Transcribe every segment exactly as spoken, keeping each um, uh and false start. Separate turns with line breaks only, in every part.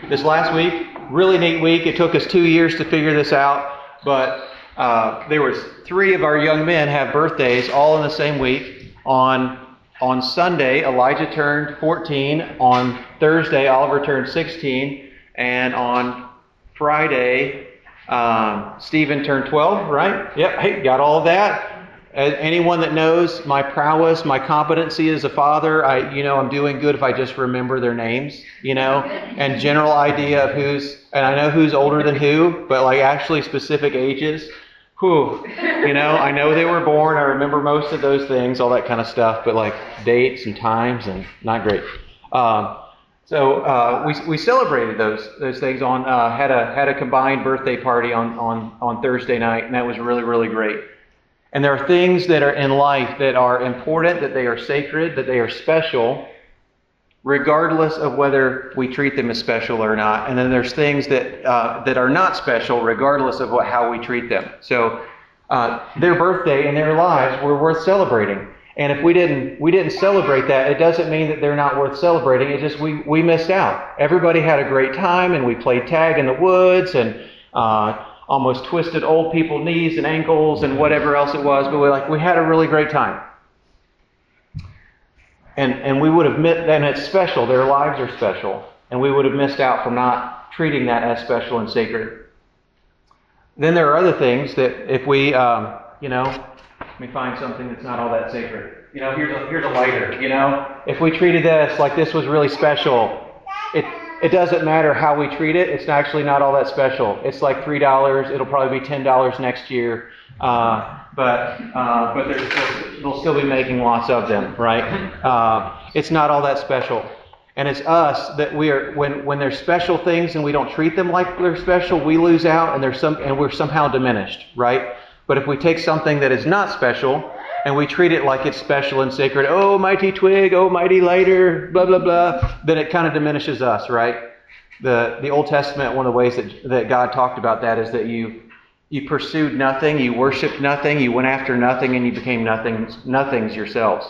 this last week. Really neat week. It took us two years to figure this out, but uh, there was three of our young men have birthdays all in the same week. On on Sunday, Elijah turned fourteen. On Thursday, Oliver turned sixteen, and on Friday, um, Stephen turned twelve. Right? Yep. Hey, got all of that. As anyone that knows my prowess, my competency as a father, I, you know, I'm doing good if I just remember their names, you know, and general idea of who's, and I know who's older than who, but like actually specific ages. Whew, you know, I know they were born. I remember most of those things, all that kind of stuff, but like dates and times and not great. Um, so uh, we we celebrated those those things on uh, had a had a combined birthday party on on on Thursday night, and that was really really great. And there are things that are in life that are important, that they are sacred, that they are special, regardless of whether we treat them as special or not. And then there's things that uh, that are not special, regardless of what, how we treat them. So uh, their birthday and their lives were worth celebrating. And if we didn't we didn't celebrate that, it doesn't mean that they're not worth celebrating. It's just we we missed out. Everybody had a great time, and we played tag in the woods, and uh, almost twisted old people knees and ankles and whatever else it was, but we like we had a really great time. And and we would have missed, and it's special, their lives are special, and we would have missed out from not treating that as special and sacred. Then there are other things that if we, um, you know, let me find something that's not all that sacred. You know, here's a, here's a lighter, you know. If we treated this like this was really special, it It doesn't matter how we treat it. It's actually not all that special. It's like three dollars. It'll probably be ten dollars next year. Uh, but uh, but still, they'll still be making lots of them, right? Uh, it's not all that special. And it's us that we are, when, when there's special things and we don't treat them like they're special, we lose out and, there's some, and we're somehow diminished, right? But if we take something that is not special and we treat it like it's special and sacred, oh, mighty twig, oh, mighty lighter, blah, blah, blah, then it kind of diminishes us, right? The the Old Testament, one of the ways that, that God talked about that is that you you pursued nothing, you worshipped nothing, you went after nothing, and you became nothings, nothings yourselves.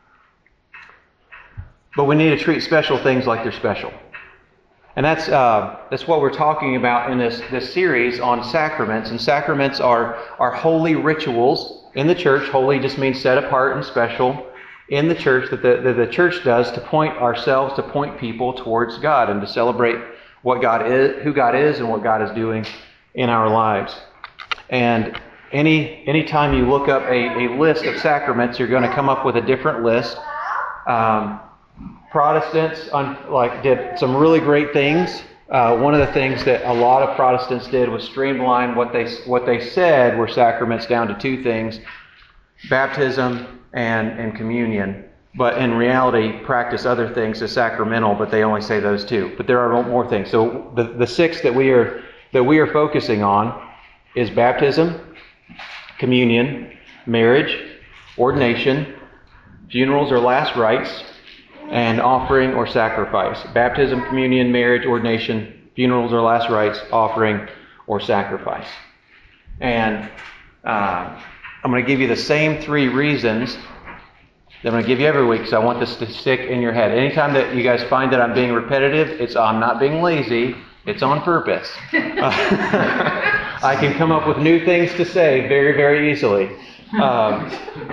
But we need to treat special things like they're special. And that's uh, that's what we're talking about in this, this series on sacraments. And sacraments are, are holy rituals in the church. Holy just means set apart and special in the church that the, that the church does to point ourselves, to point people towards God and to celebrate what God is, who God is and what God is doing in our lives. And any anytime you look up a, a list of sacraments, you're going to come up with a different list. Um, Protestants un, like did some really great things. Uh, one of the things that a lot of Protestants did was streamline what they what they said were sacraments down to two things: baptism and, and communion. But in reality, practice other things as sacramental, but they only say those two. But there are more things. So the, the six that we are that we are focusing on is baptism, communion, marriage, ordination, funerals or last rites, and offering or sacrifice. Baptism, communion, marriage, ordination, funerals or last rites, offering or sacrifice. And uh, I'm going to give you the same three reasons that I'm going to give you every week, because I want this to stick in your head. Anytime that you guys find that I'm being repetitive, it's I'm not being lazy. It's on purpose. I can come up with new things to say very, very easily. Um,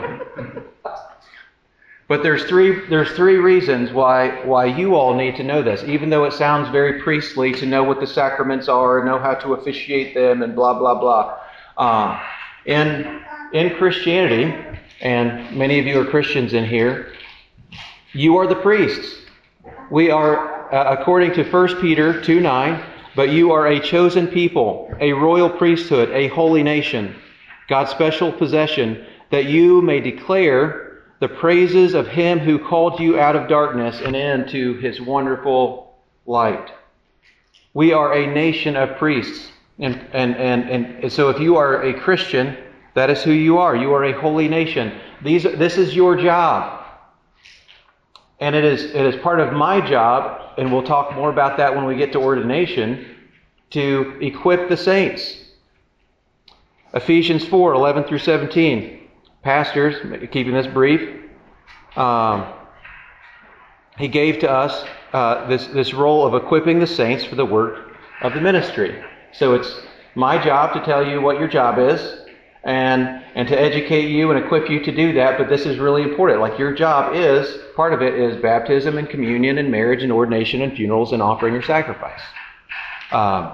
But there's three there's three reasons why why you all need to know this, even though it sounds very priestly to know what the sacraments are, know how to officiate them, and blah blah blah. Uh, in in Christianity, and many of you are Christians in here, you are the priests. We are, uh, according to First Peter two nine, but you are a chosen people, a royal priesthood, a holy nation, God's special possession, that you may declare the praises of Him who called you out of darkness and into His wonderful light. We are a nation of priests. And, and, and, and so if you are a Christian, that is who you are. You are a holy nation. These, this is your job. And it is, it is part of my job, and we'll talk more about that when we get to ordination, to equip the saints. Ephesians four eleven through seventeen. Pastors, keeping this brief, um, He gave to us uh, this, this role of equipping the saints for the work of the ministry. So it's my job to tell you what your job is and, and to educate you and equip you to do that, but this is really important. Like your job is, part of it is baptism and communion and marriage and ordination and funerals and offering your sacrifice. Um,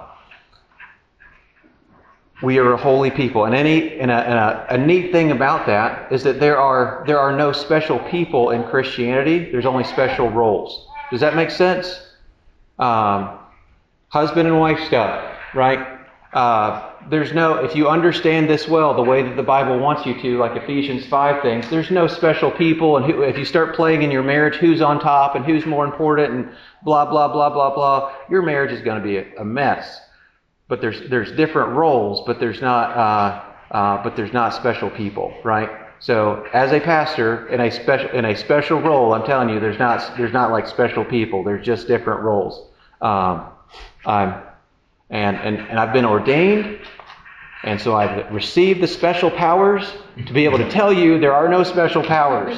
we are a holy people. And, any, and, a, and a, a neat thing about that is that there are, there are no special people in Christianity. There's only special roles. Does that make sense? Um, husband and wife stuff, right? Uh, there's no, if you understand this well, the way that the Bible wants you to, like Ephesians five things, there's no special people. And who, if you start playing in your marriage, who's on top and who's more important and blah, blah, blah, blah, blah, your marriage is going to be a, a mess. But there's there's different roles, but there's not uh, uh, but there's not special people, right? So as a pastor in a special in a special role, I'm telling you, there's not there's not like special people. There's just different roles. Um, I'm and and and I've been ordained, and so I've received the special powers to be able to tell you there are no special powers.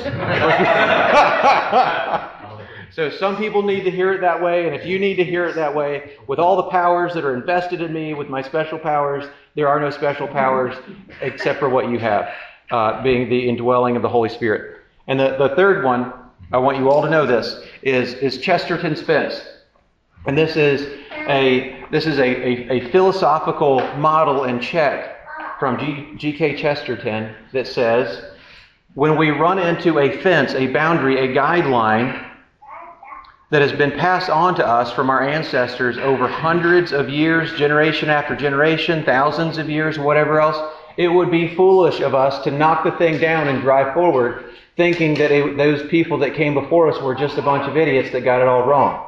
So some people need to hear it that way, and if you need to hear it that way, with all the powers that are invested in me, with my special powers, there are no special powers except for what you have, uh, being the indwelling of the Holy Spirit. And the, the third one, I want you all to know this, is, is Chesterton's fence. And this is a this is a, a, a philosophical model and check from G, G.K. Chesterton that says, when we run into a fence, a boundary, a guideline that has been passed on to us from our ancestors over hundreds of years, generation after generation, thousands of years, whatever else, it would be foolish of us to knock the thing down and drive forward, thinking that it, those people that came before us were just a bunch of idiots that got it all wrong.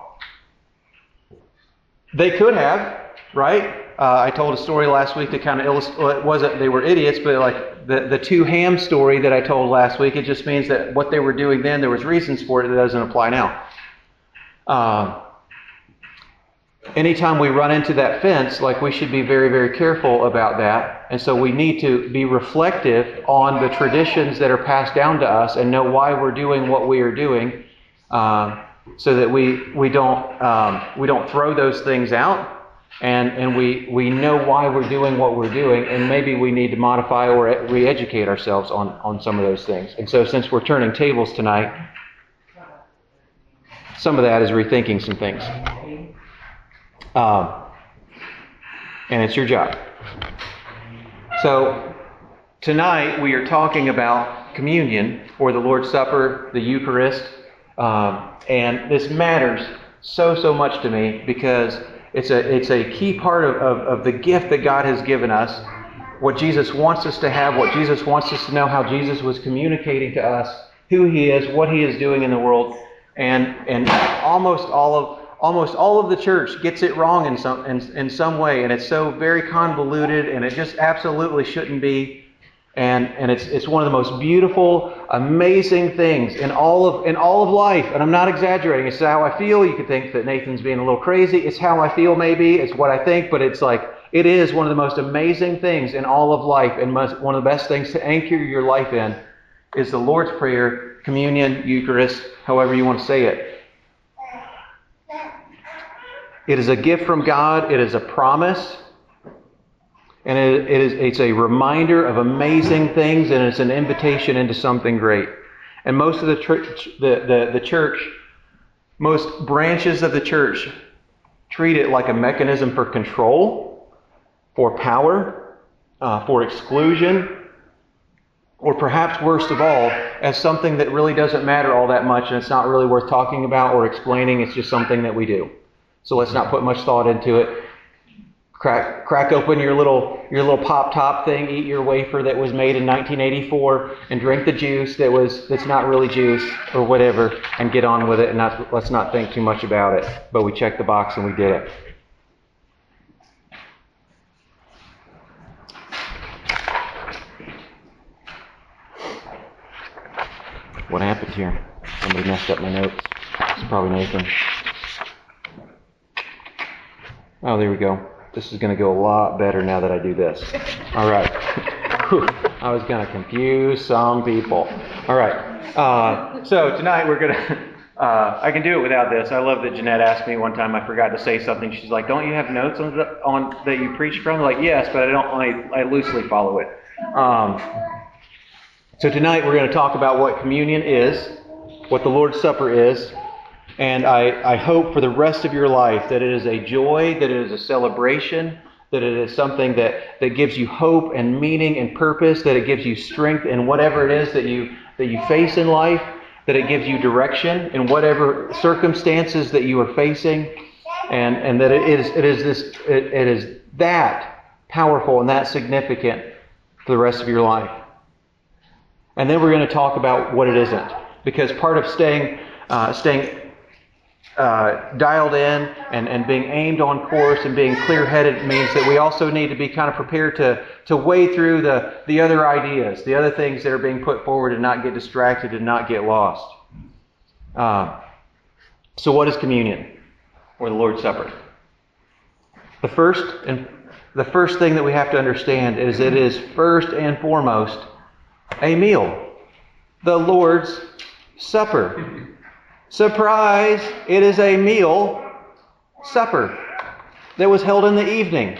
They could have, right? Uh, I told a story last week that kind of illustrated, well, it wasn't they were idiots, but like the, the two ham story that I told last week, it just means that what they were doing then, there was reasons for it that doesn't apply now. Uh, anytime we run into that fence, like we should be very, very careful about that. And so we need to be reflective on the traditions that are passed down to us and know why we're doing what we are doing, uh, so that we we don't um, we don't throw those things out, and and we we know why we're doing what we're doing, and maybe we need to modify or re-educate ourselves on on some of those things. And so since we're turning tables tonight, some of that is rethinking some things. Um, and it's your job. So tonight we are talking about communion, or the Lord's Supper, the Eucharist. Um, and this matters so, so much to me because it's a it's a key part of, of, of the gift that God has given us. What Jesus wants us to have, what Jesus wants us to know, how Jesus was communicating to us, who He is, what He is doing in the world. And and almost all of almost all of the church gets it wrong in some in, in some way, and it's so very convoluted, and it just absolutely shouldn't be. And and it's it's one of the most beautiful, amazing things in all of in all of life. And I'm not exaggerating. It's how I feel. You could think that Nathan's being a little crazy. It's how I feel, maybe. It's what I think, but it's like it is one of the most amazing things in all of life, and must, one of the best things to anchor your life in is the Lord's Prayer, communion, Eucharist, however you want to say it. It is a gift from God. It is a promise. And it, it is, it's a reminder of amazing things, and it's an invitation into something great. And most of the church, the, the, the church, most branches of the church treat it like a mechanism for control, for power, uh, for exclusion, or perhaps worst of all, as something that really doesn't matter all that much, and it's not really worth talking about or explaining. It's just something that we do. So let's not put much thought into it. Crack, crack open your little your little pop top thing, eat your wafer that was made in nineteen eighty-four, and drink the juice that was that's not really juice or whatever, and get on with it. And not, let's not think too much about it. But we checked the box and we did it. What happened here? Somebody messed up my notes. It's probably Nathan. Oh, there we go. This is going to go a lot better now that I do this. All right. I was going to confuse some people. All right. Uh, so tonight we're going to Uh, I can do it without this. I love that Jeanette asked me one time. I forgot to say something. She's like, "Don't you have notes on, the, on that you preach from?" I'm like, "Yes, but I don't. I, I loosely follow it." Um, so tonight we're going to talk about what communion is, what the Lord's Supper is, and I, I hope for the rest of your life that it is a joy, that it is a celebration, that it is something that, that gives you hope and meaning and purpose, that it gives you strength in whatever it is that you that you face in life, that it gives you direction in whatever circumstances that you are facing, and, and that it is it is this it, it is that powerful and that significant for the rest of your life. And then we're going to talk about what it isn't, because part of staying uh, staying uh, dialed in and, and being aimed on course and being clear-headed means that we also need to be kind of prepared to to weigh through the, the other ideas, the other things that are being put forward, and not get distracted and not get lost. Uh, so what is communion, or the Lord's Supper? The first and the first thing that we have to understand is it is first and foremost a meal. The Lord's Supper. Surprise! It is a meal supper that was held in the evening.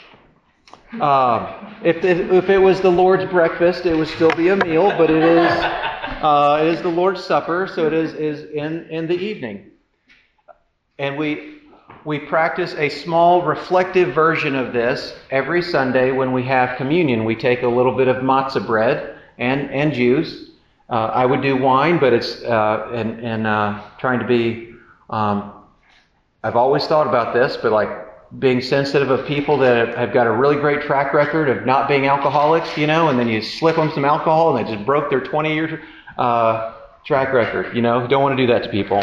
Uh, if, if if it was the Lord's breakfast, it would still be a meal, but it is uh, it is the Lord's Supper, so it is is in, in the evening. And we we practice a small reflective version of this every Sunday when we have communion. We take a little bit of matzah bread and and juice. Uh, I would do wine, but it's uh, and and uh, trying to be. Um, I've always thought about this, but like being sensitive of people that have got a really great track record of not being alcoholics, you know, and then you slip them some alcohol and they just broke their twenty-year uh, track record. You know, don't want to do that to people.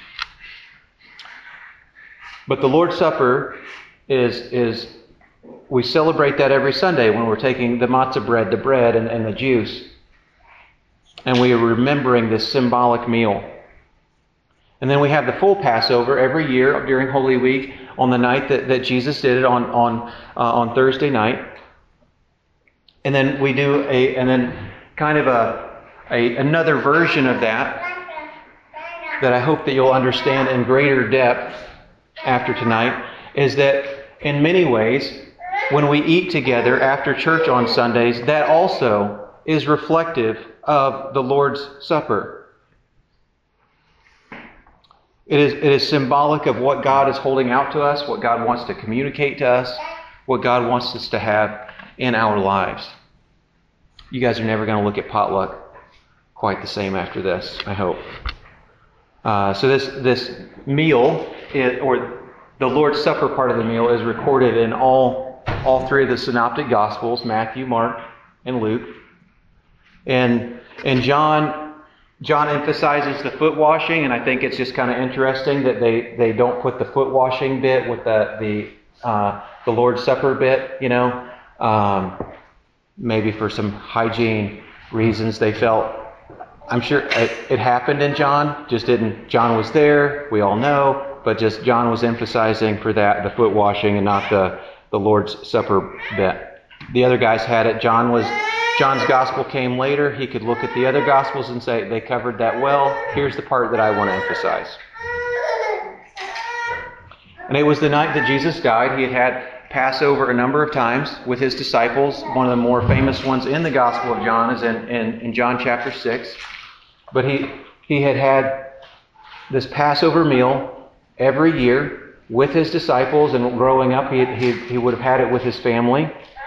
But the Lord's Supper is is we celebrate that every Sunday when we're taking the matzah bread, the bread, and, and the juice. And we are remembering this symbolic meal. And then we have the full Passover every year during Holy Week on the night that, that Jesus did it on on uh, on Thursday night. And then we do a and then kind of a, a another version of that that I hope that you'll understand in greater depth after tonight is that in many ways when we eat together after church on Sundays, that also is reflective of the Lord's Supper. It is, it is symbolic of what God is holding out to us, what God wants to communicate to us, what God wants us to have in our lives. You guys are never going to look at potluck quite the same after this, I hope. Uh, so this this meal, is, or the Lord's Supper part of the meal, is recorded in all all three of the synoptic Gospels, Matthew, Mark, and Luke. And and John John emphasizes the foot washing, and I think it's just kind of interesting that they, they don't put the foot washing bit with the the uh, the Lord's Supper bit. You know, um, maybe for some hygiene reasons they felt. I'm sure it, it happened in John. Just didn't. John was there. We all know, but just John was emphasizing for that the foot washing and not the the Lord's Supper bit. The other guys had it. John was. John's gospel came later. He could look at the other gospels and say, they covered that well. Here's the part that I want to emphasize. And it was the night that Jesus died. He had had Passover a number of times with his disciples. One of the more famous ones in the Gospel of John is in, in, in John chapter six. But he, he had had this Passover meal every year with his disciples, and growing up he, he, he would have had it with his family.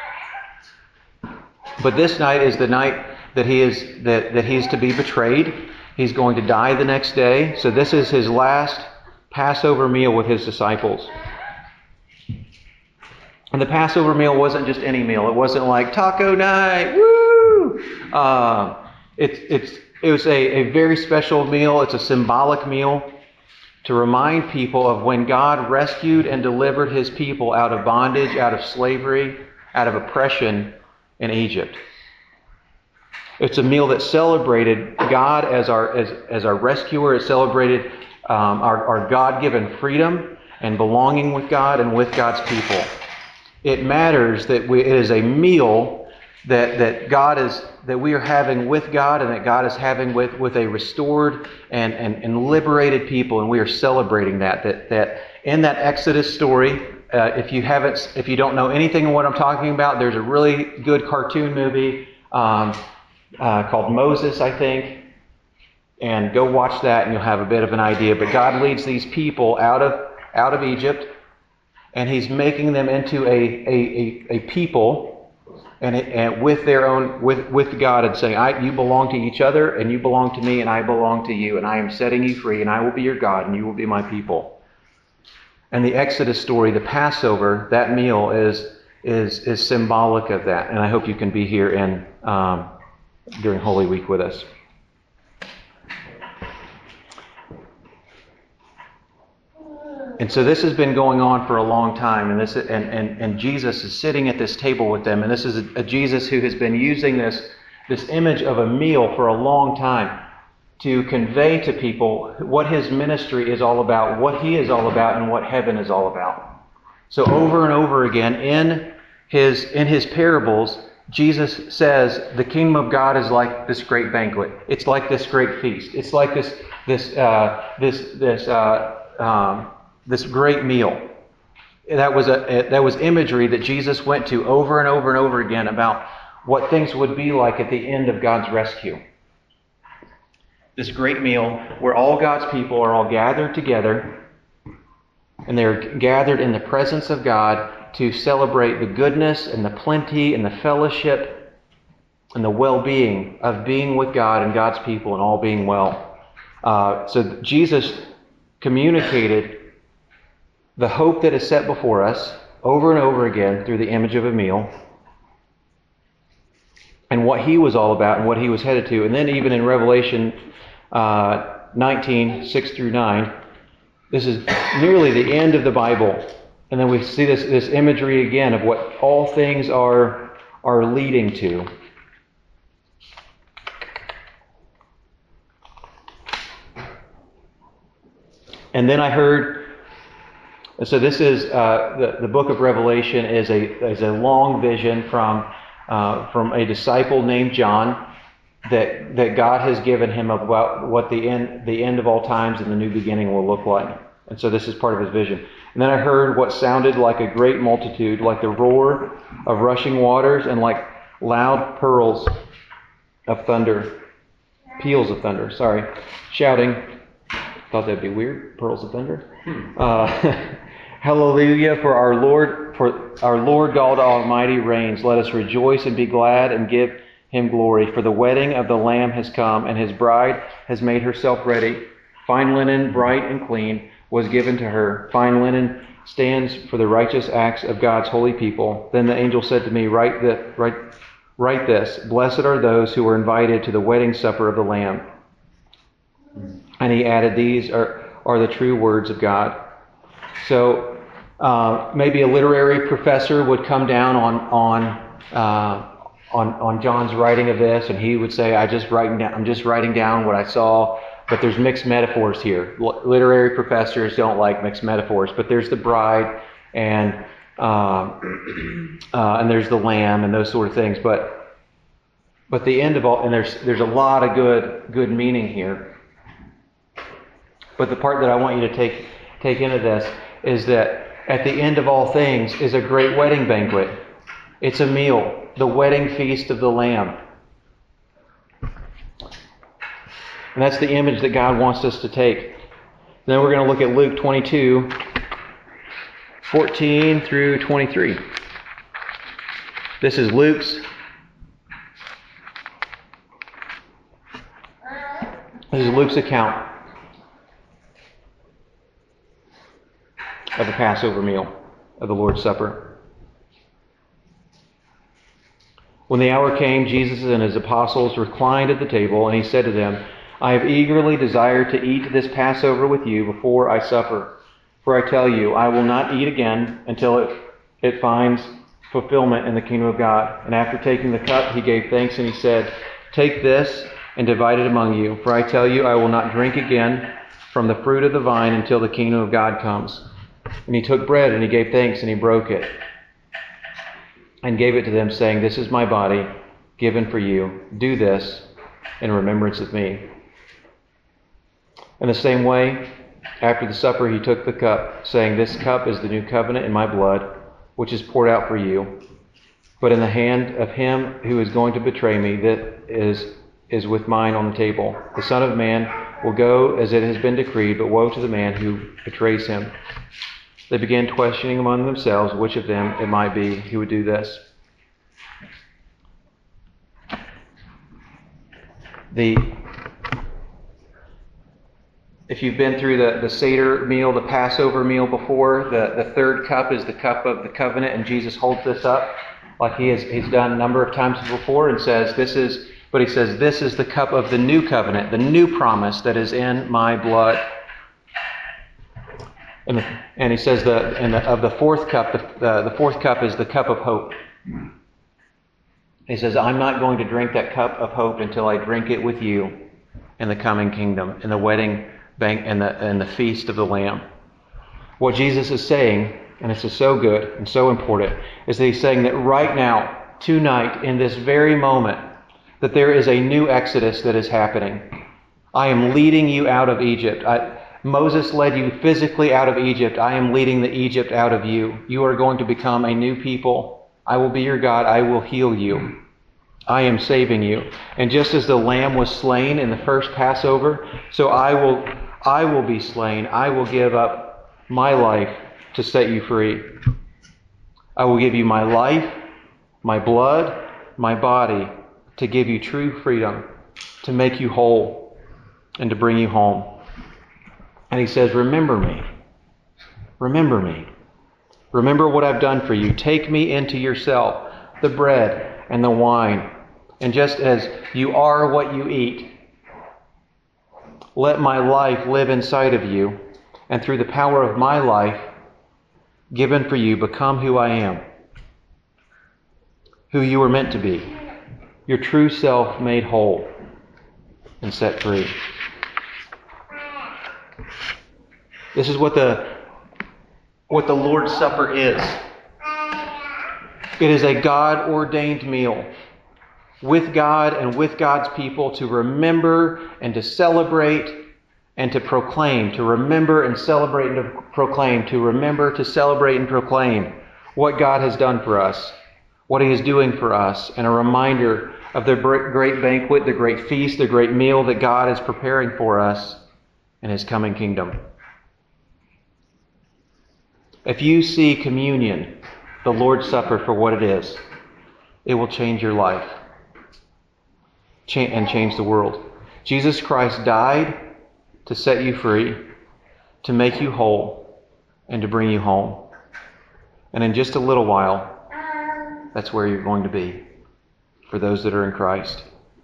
But this night is the night that he is that, that he's to be betrayed. He's going to die the next day. So this is his last Passover meal with his disciples. And the Passover meal wasn't just any meal. It wasn't like taco night, woo! Uh, it's it's it was a, a very special meal. It's a symbolic meal to remind people of when God rescued and delivered his people out of bondage, out of slavery, out of oppression in Egypt. It's a meal that celebrated God as our as, as our rescuer. It celebrated um, our, our God-given freedom and belonging with God and with God's people. It matters that we, it is a meal that that God is that we are having with God, and that God is having with with a restored and and, and liberated people, and we are celebrating that. That that in that Exodus story, uh, if you haven't, if you don't know anything of what I'm talking about, there's a really good cartoon movie um, uh, called Moses, I think, and go watch that, and you'll have a bit of an idea. But God leads these people out of out of Egypt, and He's making them into a a a, a people. And, it, and with their own, with, with God, and saying, I, you belong to each other, and you belong to me, and I belong to you, and I am setting you free, and I will be your God, and you will be my people. And the Exodus story, the Passover, that meal is is is symbolic of that. And I hope you can be here in um, during Holy Week with us. And so this has been going on for a long time, and this and, and, and Jesus is sitting at this table with them, and this is a, a Jesus who has been using this, this image of a meal for a long time to convey to people what His ministry is all about, what He is all about, and what heaven is all about. So over and over again in His in His parables, Jesus says the kingdom of God is like this great banquet. It's like this great feast. It's like this this uh, this this. Uh, um, This great meal. That was a that was imagery that Jesus went to over and over and over again about what things would be like at the end of God's rescue. This great meal where all God's people are all gathered together, and they're gathered in the presence of God to celebrate the goodness and the plenty and the fellowship and the well-being of being with God and God's people and all being well. Uh, so Jesus communicated the hope that is set before us over and over again through the image of a meal, and what He was all about and what He was headed to. And then even in Revelation uh, nineteen, six through nine, this is nearly the end of the Bible. And then we see this, this imagery again of what all things are, are leading to. And then I heard... So this is uh, the the book of Revelation is a is a long vision from uh, from a disciple named John that that God has given him about what the end the end of all times and the new beginning will look like. And so this is part of his vision. And then I heard what sounded like a great multitude, like the roar of rushing waters, and like loud pearls of thunder, peals of thunder. Sorry, shouting. Thought that'd be weird. Pearls of thunder. Uh, Hallelujah! For our Lord, for our Lord God Almighty reigns. Let us rejoice and be glad and give Him glory. For the wedding of the Lamb has come, and His bride has made herself ready. Fine linen, bright and clean, was given to her. Fine linen stands for the righteous acts of God's holy people. Then the angel said to me, "Write the write write this: Blessed are those who are invited to the wedding supper of the Lamb." And he added, "These are are the true words of God." So uh, maybe a literary professor would come down on on uh, on on John's writing of this, and he would say, "I just writing down. I'm just writing down what I saw." But there's mixed metaphors here. L- literary professors don't like mixed metaphors, but there's the bride and uh, uh, and there's the lamb and those sort of things. But but the end of all, and there's there's a lot of good good meaning here. But the part that I want you to take take into this is that at the end of all things is a great wedding banquet. It's a meal, the wedding feast of the Lamb. And that's the image that God wants us to take. Then we're going to look at Luke twenty-two, fourteen through twenty-three. This is Luke's. This is Luke's account of the Passover meal, of the Lord's Supper. When the hour came, Jesus and His apostles reclined at the table, and He said to them, "I have eagerly desired to eat this Passover with you before I suffer. For I tell you, I will not eat again until it, it finds fulfillment in the kingdom of God." And after taking the cup, He gave thanks, and He said, "Take this and divide it among you. For I tell you, I will not drink again from the fruit of the vine until the kingdom of God comes." And He took bread, and He gave thanks, and He broke it. and gave it to them, saying, "This is my body given for you. Do this in remembrance of me." In the same way, after the supper, he took the cup, saying, "This cup is the new covenant in my blood, which is poured out for you. But in the hand of him who is going to betray me, that is, is with mine on the table. The Son of Man will go as it has been decreed, but woe to the man who betrays him." They began questioning among themselves which of them it might be who would do this. The If you've been through the, the Seder meal, the Passover meal before, the, the third cup is the cup of the covenant, and Jesus holds this up like he has he's done a number of times before and says, this is, but he says, "This is the cup of the new covenant, the new promise that is in my blood." And, the, and he says the, and the, of the fourth cup, the, uh, the fourth cup is the cup of hope. He says, "I'm not going to drink that cup of hope until I drink it with you in the coming kingdom, in the wedding bank and the and the feast of the Lamb." What Jesus is saying, and this is so good and so important, is that he's saying that right now, tonight, in this very moment, that there is a new exodus that is happening. I am leading you out of Egypt. I, Moses led you physically out of Egypt. I am leading the Egypt out of you. You are going to become a new people. I will be your God. I will heal you. I am saving you. And just as the lamb was slain in the first Passover, so I will I will be slain. I will give up my life to set you free. I will give you my life, my blood, my body to give you true freedom, to make you whole, and to bring you home. And he says, "Remember me. Remember me. Remember what I've done for you. Take me into yourself, the bread and the wine. And just as you are what you eat, let my life live inside of you, and through the power of my life given for you, become who I am, who you were meant to be, your true self made whole and set free." This is what the what the Lord's Supper is. It is a God-ordained meal with God and with God's people to remember and to celebrate and to proclaim, to remember and celebrate and to proclaim, to remember, to celebrate and proclaim what God has done for us, what He is doing for us, and a reminder of the great banquet, the great feast, the great meal that God is preparing for us in His coming kingdom. If you see communion, the Lord's Supper, for what it is, it will change your life and change the world. Jesus Christ died to set you free, to make you whole, and to bring you home. And in just a little while, that's where you're going to be for those that are in Christ.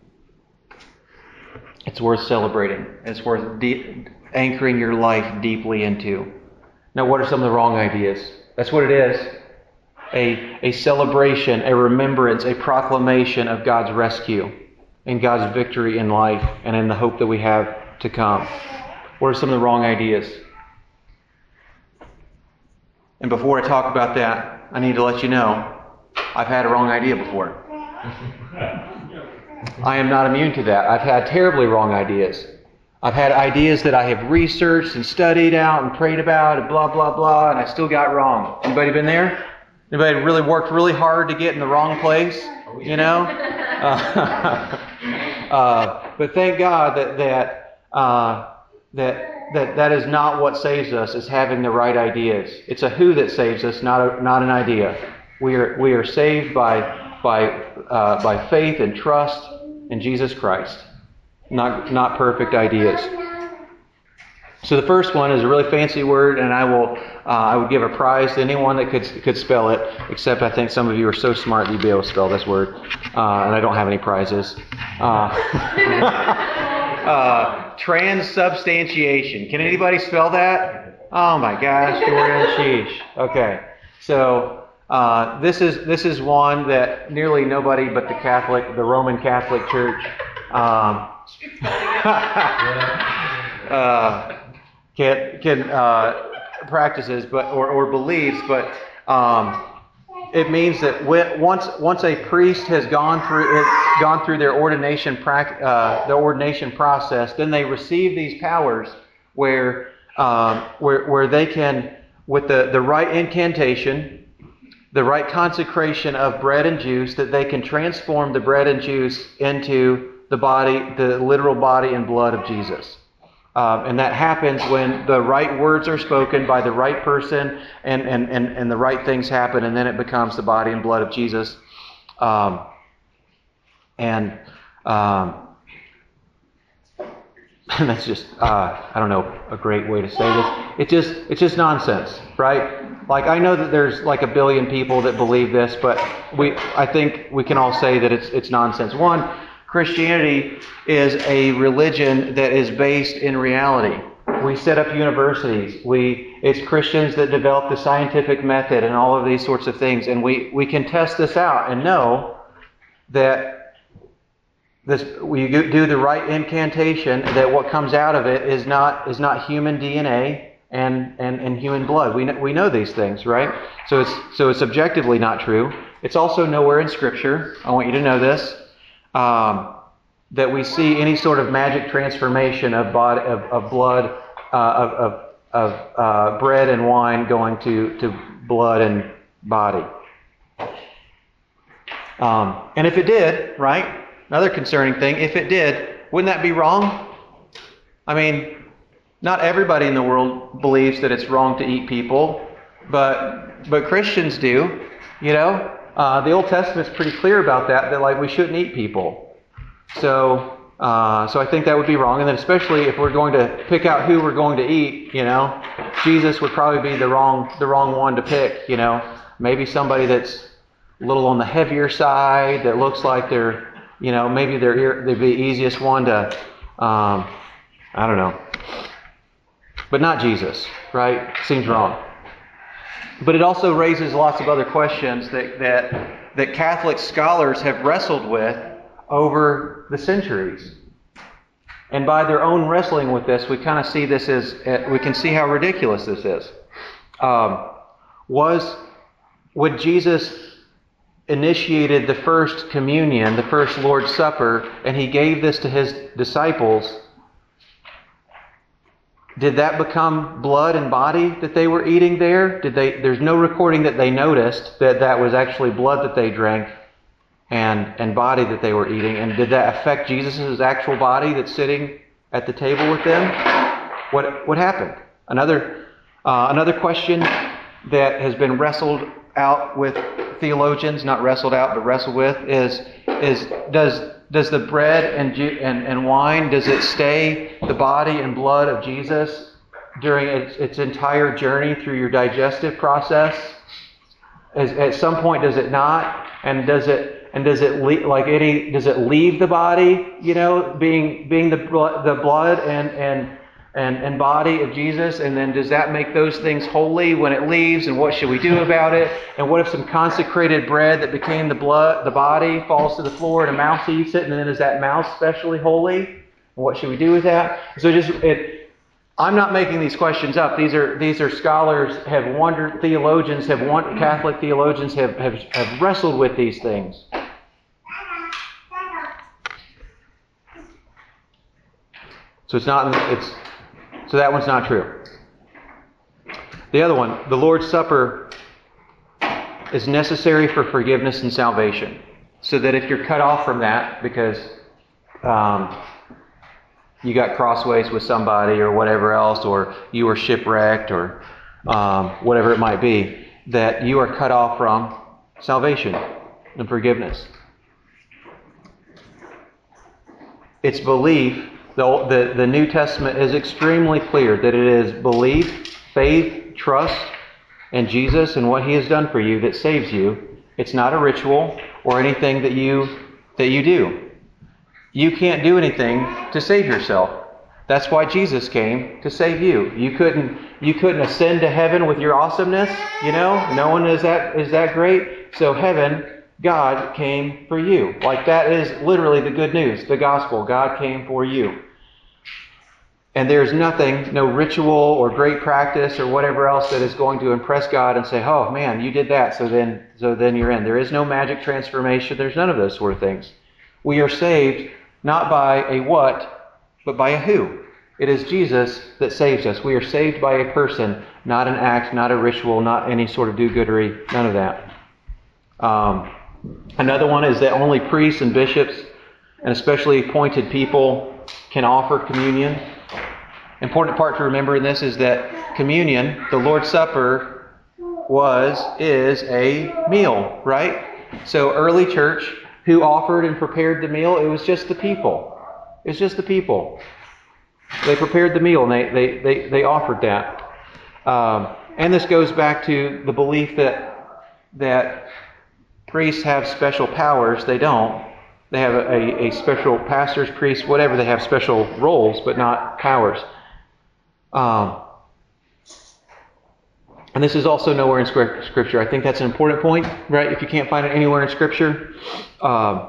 It's worth celebrating. It's worth de- anchoring your life deeply into. Now, what are some of the wrong ideas? That's what it is. A, a celebration, a remembrance, a proclamation of God's rescue and God's victory in life and in the hope that we have to come. What are some of the wrong ideas? And before I talk about that, I need to let you know I've had a wrong idea before. I am not immune to that. I've had terribly wrong ideas. I've had ideas that I have researched and studied out and prayed about and blah, blah, blah, and I still got wrong. Anybody been there? Anybody really worked really hard to get in the wrong place? You know? Uh, uh, but thank God that that, uh, that that that is not what saves us, is having the right ideas. It's a who that saves us, not a, not an idea. We are we are saved by by uh, by faith and trust in Jesus Christ. Not not perfect ideas. So the first one is a really fancy word, and I will uh, I would give a prize to anyone that could could spell it. Except I think some of you are so smart that you'd be able to spell this word, uh, and I don't have any prizes. Uh, uh, transubstantiation. Can anybody spell that? Oh my gosh, Jordan, sheesh. Okay, so uh, this is this is one that nearly nobody but the Catholic, the Roman Catholic Church. Um, uh, can can uh, practices, but or, or believes, but um, it means that when, once once a priest has gone through it, gone through their ordination prac, uh, the ordination process, then they receive these powers where um, where where they can, with the, the right incantation, the right consecration of bread and juice, that they can transform the bread and juice into the body, the literal body and blood of Jesus. Um, and that happens when the right words are spoken by the right person and, and, and, and the right things happen, and then it becomes the body and blood of Jesus. Um, and um, that's just, uh, I don't know, a great way to say this. It just, it's just nonsense, right? Like, I know that there's like a billion people that believe this, but we, I think we can all say that it's, it's nonsense. One, Christianity is a religion that is based in reality. We set up universities. We it's Christians that develop the scientific method and all of these sorts of things. And we, we can test this out and know that this we do the right incantation, that what comes out of it is not is not human D N A and, and, and human blood. We know, we know these things, right? So it's so it's objectively not true. It's also nowhere in Scripture. I want you to know this. Um, that we see any sort of magic transformation of body, of, of blood, uh, of, of, of uh, bread and wine going to, to blood and body. Um, and if it did, right, another concerning thing, if it did, wouldn't that be wrong? I mean, not everybody in the world believes that it's wrong to eat people, but but Christians do, you know. Uh, the Old Testament's pretty clear about that, that like we shouldn't eat people. So uh, so I think that would be wrong. And then especially if we're going to pick out who we're going to eat, you know, Jesus would probably be the wrong the wrong one to pick, you know. Maybe somebody that's a little on the heavier side, that looks like they're, you know, maybe they're they're the easiest one to, um, I don't know. But not Jesus, right? Seems wrong. But it also raises lots of other questions that, that that Catholic scholars have wrestled with over the centuries. And by their own wrestling with this, we kind of see this as, we can see how ridiculous this is. Um, was, when Jesus initiated the first communion, the first Lord's Supper, and he gave this to his disciples, did that become blood and body that they were eating there? Did they? There's no recording that they noticed that that was actually blood that they drank and, and body that they were eating. And did that affect Jesus' actual body that's sitting at the table with them? What what happened? Another uh, another question that has been wrestled out with theologians, not wrestled out, but wrestled with, is is does Does the bread and, ju- and and wine, does it stay the body and blood of Jesus during its, its entire journey through your digestive process? As, at some point, does it not? And does it and does it le- like any does it leave the body? You know, being being the blood, the blood and and and and body of Jesus, and then does that make those things holy when it leaves? And what should we do about it? And what if some consecrated bread that became the blood, the body, falls to the floor and a mouse eats it? And then is that mouse specially holy? And what should we do with that? So just it. I'm not making these questions up. These are these are scholars have wondered. Theologians have wondered. Catholic theologians have have, have wrestled with these things. So it's not. It's. So that one's not true. The other one, the Lord's Supper, is necessary for forgiveness and salvation. So that if you're cut off from that because um, you got crossways with somebody or whatever else, or you were shipwrecked or um, whatever it might be, that you are cut off from salvation and forgiveness. It's belief. The, the, the New Testament is extremely clear that it is belief, faith, trust in Jesus and what He has done for you that saves you. It's not a ritual or anything that you that you do. You can't do anything to save yourself. That's why Jesus came, to save you. You couldn't you couldn't ascend to heaven with your awesomeness, you know? No one is that is that great. So heaven, God came for you. Like that is literally the good news, the gospel. God came for you. And there's nothing, no ritual or great practice or whatever else that is going to impress God and say, oh man, you did that, so then so then you're in. There is no magic transformation. There's none of those sort of things. We are saved not by a what, but by a who. It is Jesus that saves us. We are saved by a person, not an act, not a ritual, not any sort of do-goodery, none of that. Um, another one is that only priests and bishops, and especially appointed people, can offer communion. Important part to remember in this is that communion, the Lord's Supper, was, is a meal, right? So early church, who offered and prepared the meal? It was just the people. It was just the people. They prepared the meal and they, they, they, they offered that. Um, and this goes back to the belief that, that priests have special powers. They don't. They have a, a special pastors, priests, whatever. They have special roles, but not powers. Um, and this is also nowhere in Scripture. I think that's an important point, right? If you can't find it anywhere in Scripture, um,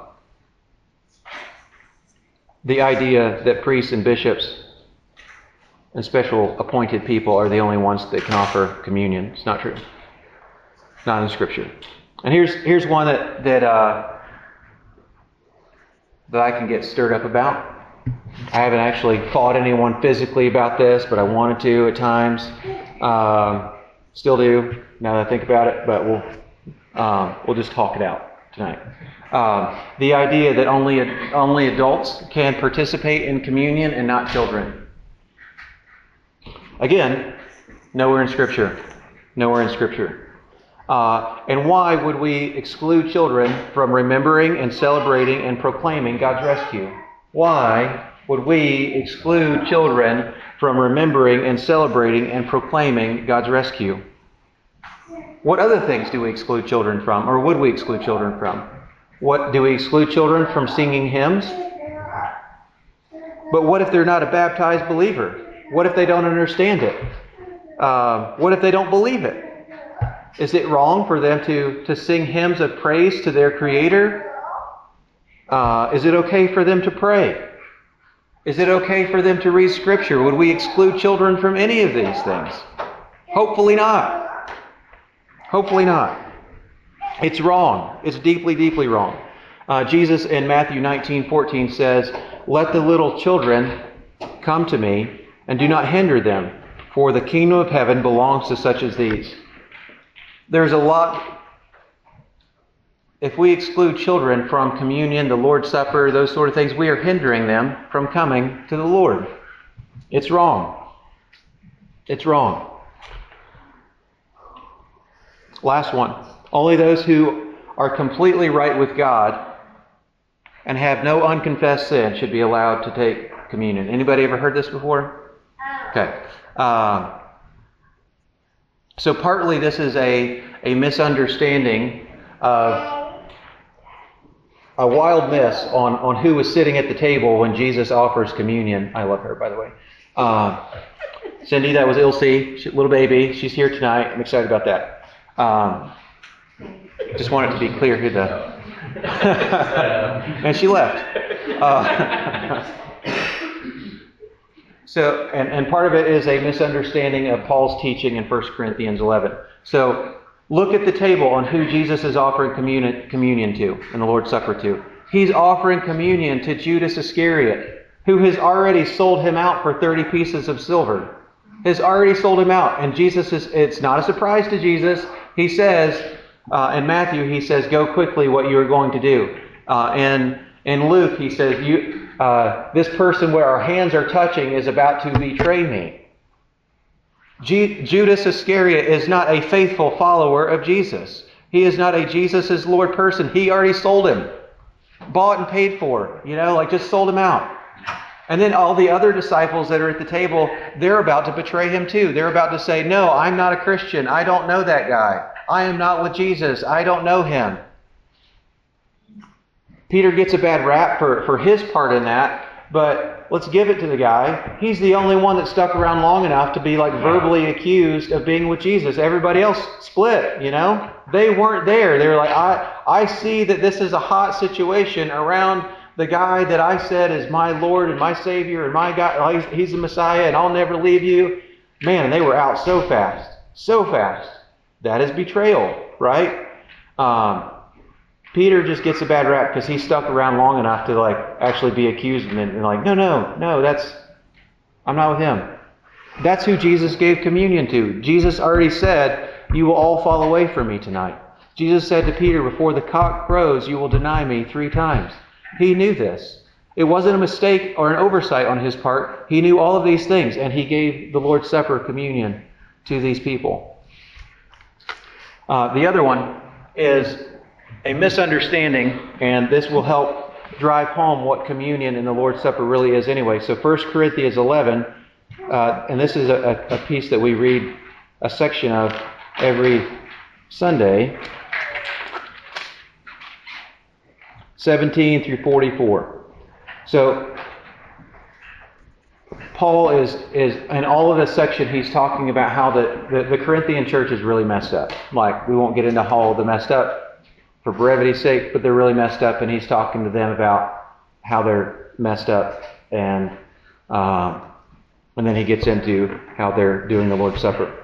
the idea that priests and bishops and special appointed people are the only ones that can offer communion. It's not true. Not in Scripture. And here's here's one that that uh, that I can get stirred up about. I haven't actually fought anyone physically about this, but I wanted to at times. Um, still do, now that I think about it, but we'll um, we'll just talk it out tonight. Um, the idea that only only adults can participate in communion and not children. Again, nowhere in Scripture. Nowhere in Scripture. Uh, and why would we exclude children from remembering and celebrating and proclaiming God's rescue? Why would we exclude children from remembering and celebrating and proclaiming God's rescue? What other things do we exclude children from, or would we exclude children from? What do we exclude children from singing hymns? But what if they're not a baptized believer? What if they don't understand it? Uh, what if they don't believe it? Is it wrong for them to, to sing hymns of praise to their Creator? Uh, is it okay for them to pray? Is it okay for them to read Scripture? Would we exclude children from any of these things? Hopefully not. Hopefully not. It's wrong. It's deeply, deeply wrong. Uh, Jesus in Matthew nineteen fourteen says, "Let the little children come to me, and do not hinder them, for the kingdom of heaven belongs to such as these." There's a lot. If we exclude children from communion, the Lord's Supper, those sort of things, we are hindering them from coming to the Lord. It's wrong. It's wrong. Last one. Only those who are completely right with God and have no unconfessed sin should be allowed to take communion. Anybody ever heard this before? Okay. Uh, so partly this is a, a misunderstanding of a wild miss on, on who was sitting at the table when Jesus offers communion. I love her, by the way. Uh, Cindy, that was Ilse, she, little baby. She's here tonight. I'm excited about that. Um, just wanted to be clear who the... and she left. Uh, so, and, and part of it is a misunderstanding of Paul's teaching in First Corinthians eleven. So, look at the table on who Jesus is offering communion, communion to, and the Lord's Supper to. He's offering communion to Judas Iscariot, who has already sold him out for thirty pieces of silver. Has already sold him out. And Jesus is, it's not a surprise to Jesus. He says, uh, in Matthew, he says, go quickly what you are going to do. Uh, and in Luke, he says, you, uh, this person where our hands are touching is about to betray me. G- Judas Iscariot is not a faithful follower of Jesus. He is not a Jesus is Lord person. He already sold him. Bought and paid for. You know, like just sold him out. And then all the other disciples that are at the table, they're about to betray him too. They're about to say, no, I'm not a Christian. I don't know that guy. I am not with Jesus. I don't know him. Peter gets a bad rap for, for his part in that. But let's give it to the guy. He's the only one that stuck around long enough to be like verbally accused of being with Jesus. Everybody else split, you know. They weren't there. They were like, I, I see that this is a hot situation around the guy that I said is my Lord and my Savior and my God, he's, he's the Messiah and I'll never leave you. Man, they were out so fast, so fast. That is betrayal, right? Um, Peter just gets a bad rap because he stuck around long enough to like actually be accused and, and like, no, no, no, that's, I'm not with him. That's who Jesus gave communion to. Jesus already said, you will all fall away from me tonight. Jesus said to Peter, before the cock crows, you will deny me three times. He knew this. It wasn't a mistake or an oversight on his part. He knew all of these things, and he gave the Lord's Supper communion to these people. Uh, the other one is a misunderstanding, and this will help drive home what communion in the Lord's Supper really is anyway. So First Corinthians eleven, uh, and this is a, a piece that we read a section of every Sunday, seventeen through forty-four. So Paul is, is in all of this section, he's talking about how the, the, the Corinthian church is really messed up. Like, we won't get into all the messed up for brevity's sake, but they're really messed up, and he's talking to them about how they're messed up, and um, and then he gets into how they're doing the Lord's Supper.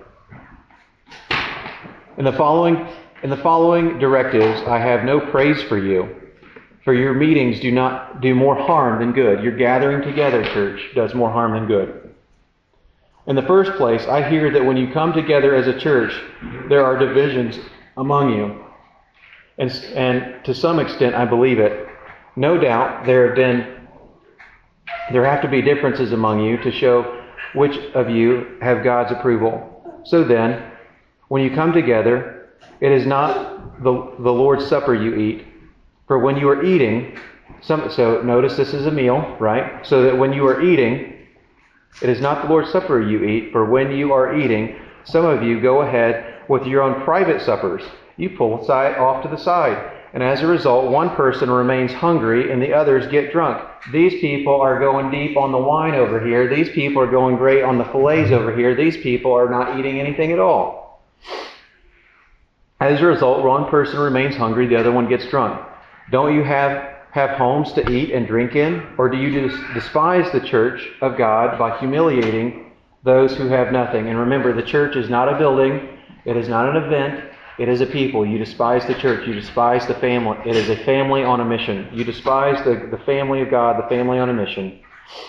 In the following, in the following directives, I have no praise for you. For your meetings do not do more harm than good. Your gathering together, church, does more harm than good. In the first place, I hear that when you come together as a church, there are divisions among you. And, and to some extent, I believe it. No doubt there have been, there have to be differences among you to show which of you have God's approval. So then, when you come together, it is not the, the Lord's Supper you eat. For when you are eating, some, so notice this is a meal, right? So that when you are eating, it is not the Lord's Supper you eat. For when you are eating, some of you go ahead with your own private suppers. You pull aside off to the side. And as a result, one person remains hungry and the others get drunk. These people are going deep on the wine over here. These people are going great on the fillets over here. These people are not eating anything at all. As a result, one person remains hungry, the other one gets drunk. Don't you have, have homes to eat and drink in? Or do you despise the church of God by humiliating those who have nothing? And remember, the church is not a building. It is not an event. It is a people. You despise the church. You despise the family. It is a family on a mission. You despise the, the family of God, the family on a mission.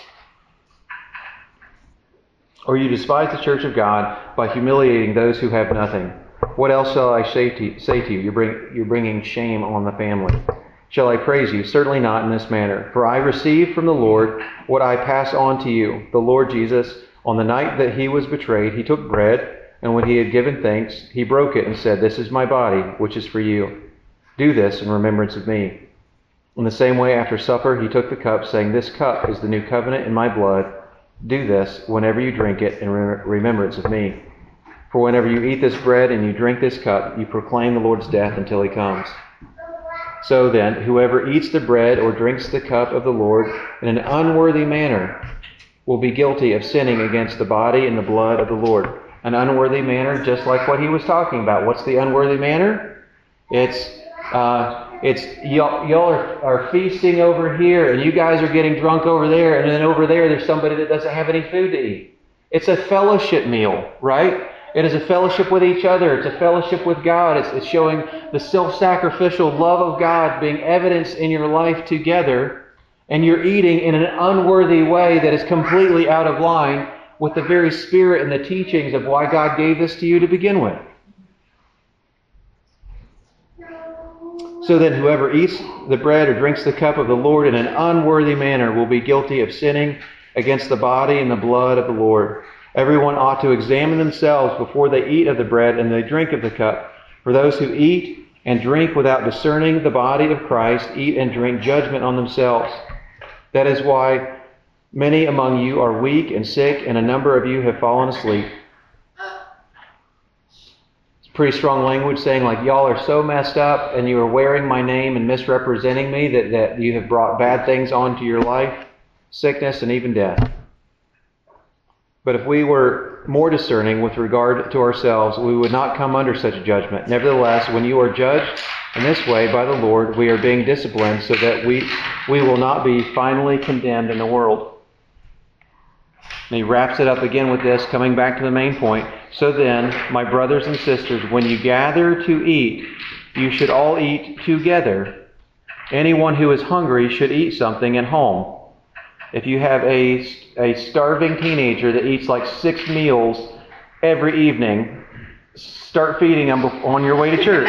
Or you despise the church of God by humiliating those who have nothing. What else shall I say to you? Say to you? You're, bring, you're bringing shame on the family. Shall I praise you? Certainly not in this manner. For I received from the Lord what I pass on to you. The Lord Jesus, on the night that he was betrayed, he took bread, and when he had given thanks, he broke it and said, "This is my body, which is for you. Do this in remembrance of me." In the same way, after supper, he took the cup, saying, "This cup is the new covenant in my blood. Do this whenever you drink it in remembrance of me. For whenever you eat this bread and you drink this cup, you proclaim the Lord's death until he comes. So then, whoever eats the bread or drinks the cup of the Lord in an unworthy manner will be guilty of sinning against the body and the blood of the Lord." An unworthy manner, just like what he was talking about. What's the unworthy manner? It's uh, it's y'all, y'all are, are feasting over here, and you guys are getting drunk over there, and then over there there's somebody that doesn't have any food to eat. It's a fellowship meal, right? It is a fellowship with each other. It's a fellowship with God. It's, it's showing the self-sacrificial love of God being evidenced in your life together, and you're eating in an unworthy way that is completely out of line with the very spirit and the teachings of why God gave this to you to begin with. So then whoever eats the bread or drinks the cup of the Lord in an unworthy manner will be guilty of sinning against the body and the blood of the Lord. Everyone ought to examine themselves before they eat of the bread and they drink of the cup. For those who eat and drink without discerning the body of Christ eat and drink judgment on themselves. That is why many among you are weak and sick, and a number of you have fallen asleep. It's pretty strong language saying like, y'all are so messed up and you are wearing my name and misrepresenting me that, that you have brought bad things onto your life, sickness and even death. But if we were more discerning with regard to ourselves, we would not come under such a judgment. Nevertheless, when you are judged, In this way, by the Lord, we are being disciplined so that we, we will not be finally condemned in the world. And he wraps it up again with this, coming back to the main point. So then, my brothers and sisters, when you gather to eat, you should all eat together. Anyone who is hungry should eat something at home. If you have a, a starving teenager that eats like six meals every evening, start feeding them on your way to church.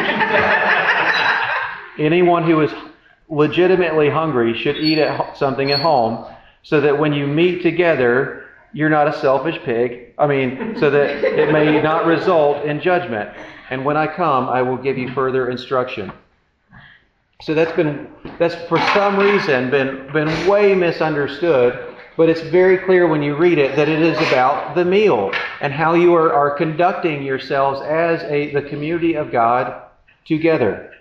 Anyone who is legitimately hungry should eat at, something at home, so that when you meet together, you're not a selfish pig. I mean, so that it may not result in judgment. And when I come, I will give you further instruction. So that's been, that's for some reason been, been way misunderstood, but it's very clear when you read it that it is about the meal and how you are, are conducting yourselves as a, the community of God together.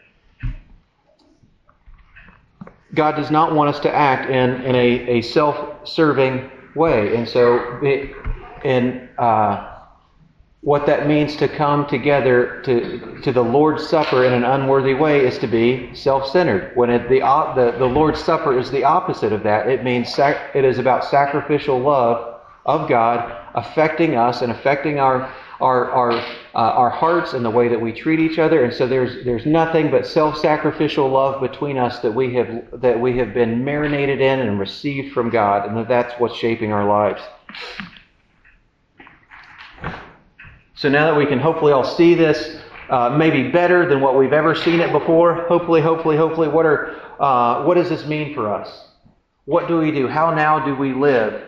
God does not want us to act in, in a, a self-serving way. And so it, in uh, what that means to come together to, to the Lord's Supper in an unworthy way is to be self-centered. When it, the, the, the Lord's Supper is the opposite of that, it means sac- it is about sacrificial love of God affecting us and affecting our our our uh, our hearts and the way that we treat each other. And so there's there's nothing but self-sacrificial love between us that we have that we have been marinated in and received from God, and that that's what's shaping our lives. So now that we can hopefully all see this, uh, maybe better than what we've ever seen it before. Hopefully, hopefully, hopefully, what are uh, what does this mean for us? What do we do? How now do we live?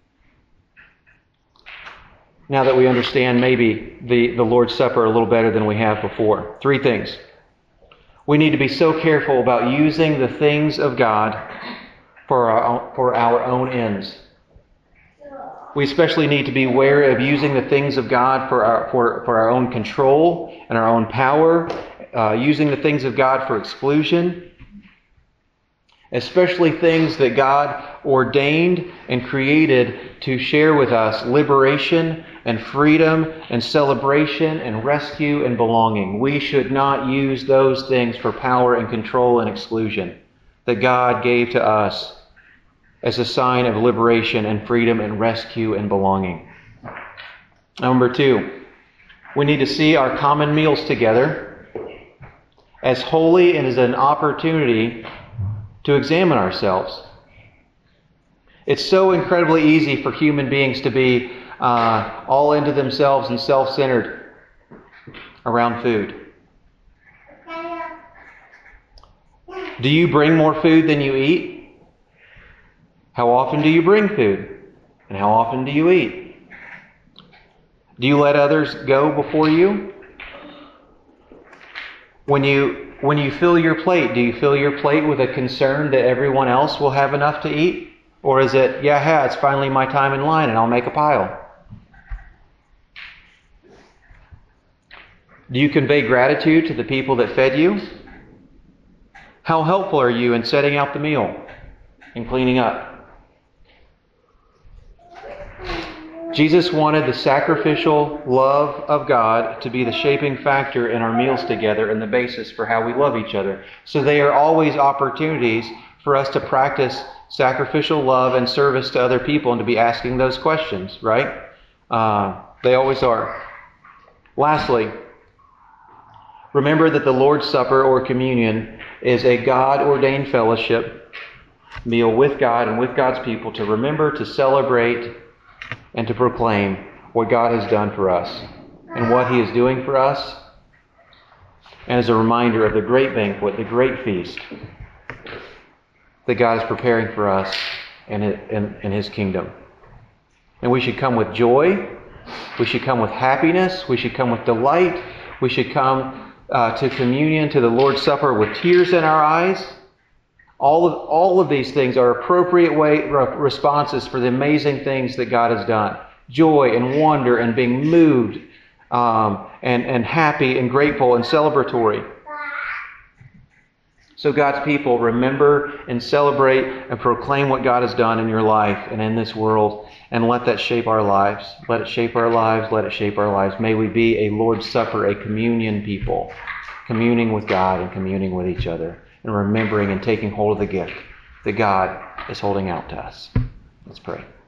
Now that we understand maybe the, the Lord's Supper a little better than we have before. Three things. We need to be so careful about using the things of God for our, for our own ends. We especially need to be wary of using the things of God for our, for, for our own control and our own power, uh, using the things of God for exclusion, especially things that God ordained and created to share with us liberation and freedom and celebration and rescue and belonging. We should not use those things for power and control and exclusion that God gave to us as a sign of liberation and freedom and rescue and belonging. Number two, we need to see our common meals together as holy and as an opportunity to examine ourselves. It's so incredibly easy for human beings to be uh, all into themselves and self-centered around food. Do you bring more food than you eat? How often do you bring food? And how often do you eat? Do you let others go before you? When you when you fill your plate, do you fill your plate with a concern that everyone else will have enough to eat? Or is it, yeah, yeah, it's finally my time in line and I'll make a pile? Do you convey gratitude to the people that fed you? How helpful are you in setting out the meal and cleaning up? Jesus wanted the sacrificial love of God to be the shaping factor in our meals together and the basis for how we love each other. So they are always opportunities for us to practice sacrificial love and service to other people and to be asking those questions, right? Uh, they always are. Lastly, remember that the Lord's Supper or communion is a God-ordained fellowship meal with God and with God's people to remember, to celebrate, and to proclaim what God has done for us and what He is doing for us, and as a reminder of the great banquet, the great feast that God is preparing for us in in His kingdom. And we should come with joy, we should come with happiness, we should come with delight, we should come uh, to communion, to the Lord's Supper with tears in our eyes. All of, all of these things are appropriate way, responses for the amazing things that God has done. Joy and wonder and being moved um, and, and happy and grateful and celebratory. So God's people, remember and celebrate and proclaim what God has done in your life and in this world, and let that shape our lives. Let it shape our lives. Let it shape our lives. May we be a Lord's Supper, a communion people. communing with God and communing with each other, and remembering and taking hold of the gift that God is holding out to us. Let's pray.